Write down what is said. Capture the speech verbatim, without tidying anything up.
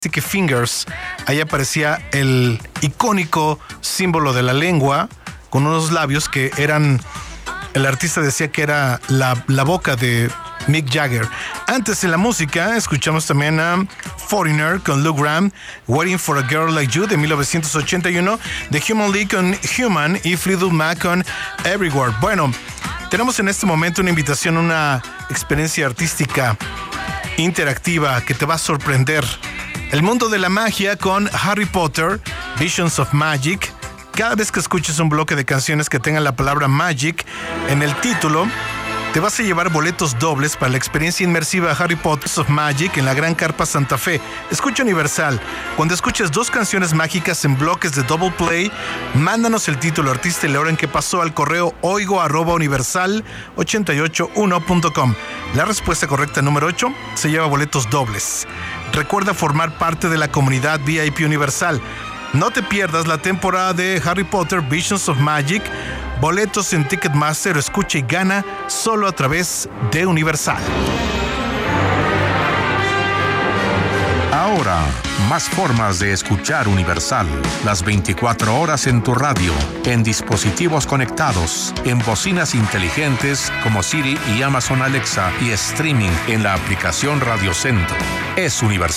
Sticky Fingers. Ahí aparecía el icónico símbolo de la lengua con unos labios que eran, el artista decía que era la, la boca de Mick Jagger. Antes en la música escuchamos también a Foreigner con Lou Gramm, Waiting for a Girl Like You de mil novecientos ochenta y uno, The Human League con Human y Fleetwood Mac con Everywhere. Bueno, tenemos en este momento una invitación, una experiencia artística interactiva que te va a sorprender. El mundo de la magia con Harry Potter, Visions of Magic. Cada vez que escuches un bloque de canciones que tengan la palabra Magic en el título, te vas a llevar boletos dobles para la experiencia inmersiva Harry Potter of Magic en la Gran Carpa Santa Fe. Escucha Universal. Cuando escuches dos canciones mágicas en bloques de Double Play, mándanos el título, artista y la hora en que pasó al correo oigo arroba universal ochenta y ocho uno punto com. La respuesta correcta número ocho se lleva boletos dobles. Recuerda formar parte de la comunidad V I P Universal. No te pierdas la temporada de Harry Potter Visions of Magic. Boletos en Ticketmaster, escucha y gana solo a través de Universal. Ahora, más formas de escuchar Universal. Las veinticuatro horas en tu radio, en dispositivos conectados, en bocinas inteligentes como Siri y Amazon Alexa y streaming en la aplicación Radio Centro. Es Universal.